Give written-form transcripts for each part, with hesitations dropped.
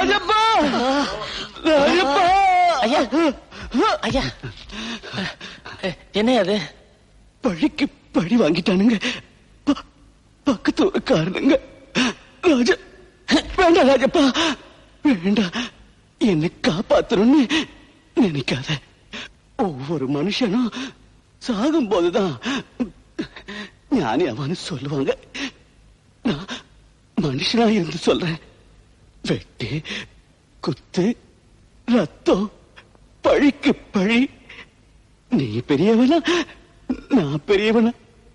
ராஜப்பா, ராஜப்பா. ஐயா, ஐயா, என்ன அது? பழிக்கு பழி வாங்கிட்டானுங்க பக்கத்து ஒரு காரணங்க. ராஜா, வேண்டாம் ராஜப்பா, வேண்டாம். என்னை காப்பாத்தணும்னு நினைக்காத. ஒவ்வொரு மனுஷனும் சாகும் போதுதான் ஞானி அவனு சொல்லுவாங்க. நான் மனுஷனா இருந்து சொல்றேன். வெட்டு, குத்து, ரத்தம், பழிக்கு பழி. நீ பெரியவனா, நான் பெரியவனா?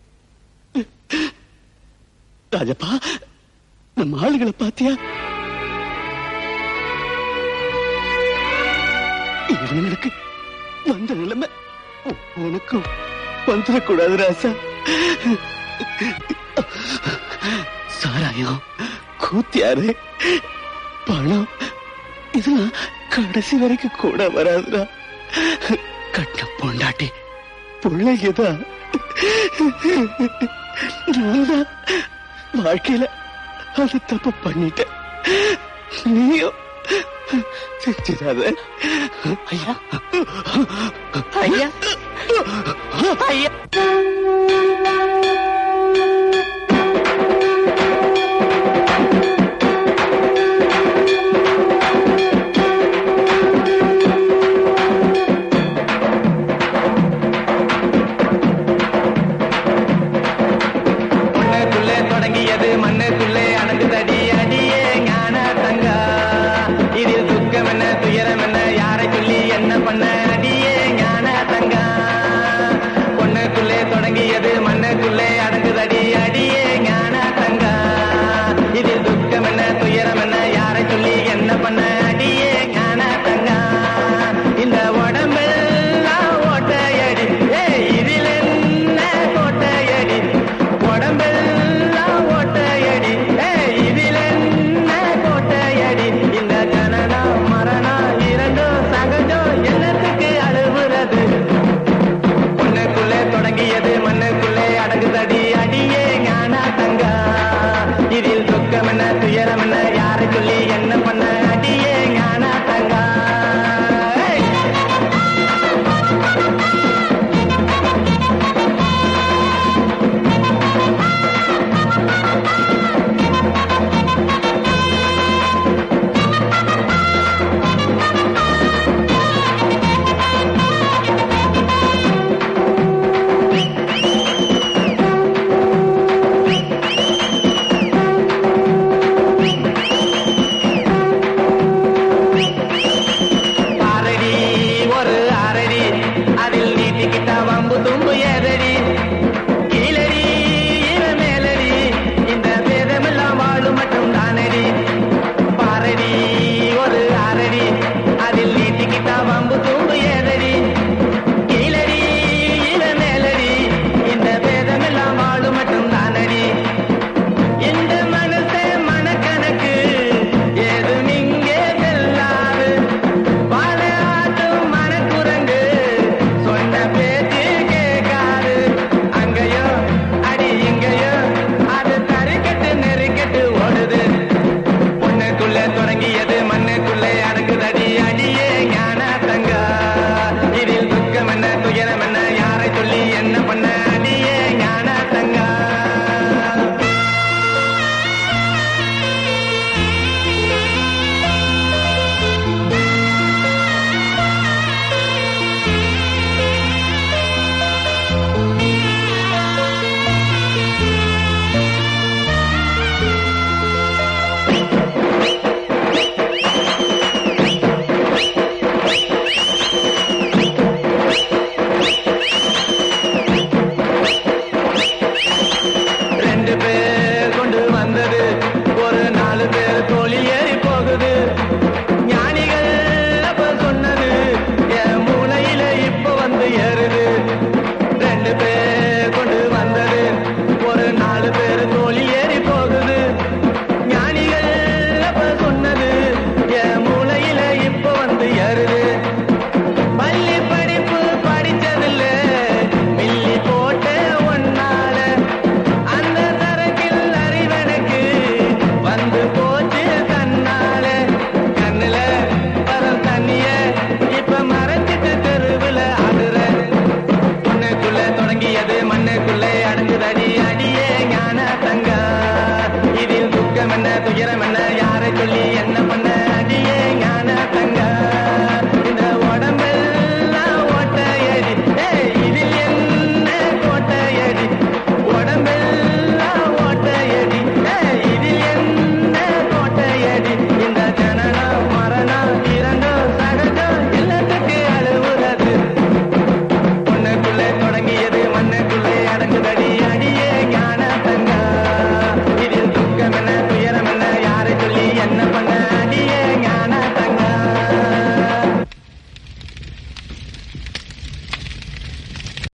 ராஜப்பா, நம்ம ஆளுகளை பாத்தியா? இவனுக்கு வந்த நிலைமை உனக்கும் வந்துடக்கூடாது ராசா. சாராயம், கூத்தியாரு, பணம் இதெல்லாம் கடைசி வரைக்கும் கூட வராதுடா. கட்ட பொண்டாட்டி பிள்ளைங்கதான். நான் தான் வாழ்க்கையில அது தப்பு பண்ணிட்டேன். நீயும் செஞ்சிடாத. ஐயா, ஐயா, ஐயா. மண்ணுக்குள்ளே அடங்குதடி அடியே ஞான தங்கா. இதில் துக்கம் என்ன துயரம் என்ன யாரை சொல்லி என்ன பண்ண அடியே ஞான தங்கா. பொண்ணுக்குள்ளே தொடங்கியது மண்ணுக்குள்ளே அடங்குதடி அடியே ஞான தங்கா. இதில் துக்கம் என்ன துயரம் என்ன யாரை சொல்லி என்ன பண்ண அடியே ஞான தங்கா. இந்த உடம்பெல்லாம் ஓட்டையடி, இதில் என்ன கோட்டையடி. உடம்பெல்லாம் ஓட்டையடி, இதில் என்ன கோட்டையடி. இந்த ஜனனம் மரணம் இரண்டும் சகஜம், என்னத்துக்கு அழுவுறது. பொண்ணுக்குள்ளே தொடங்கியது மண்ணுக்குள்ளே அடங்குதடி அடியே ஞான தங்கா. இதில் துக்கம் என்ன துயரம் என்ன யாரை சொல்லி என்ன பண்ண அடியே ஞான தங்கா. துயரம் என்ன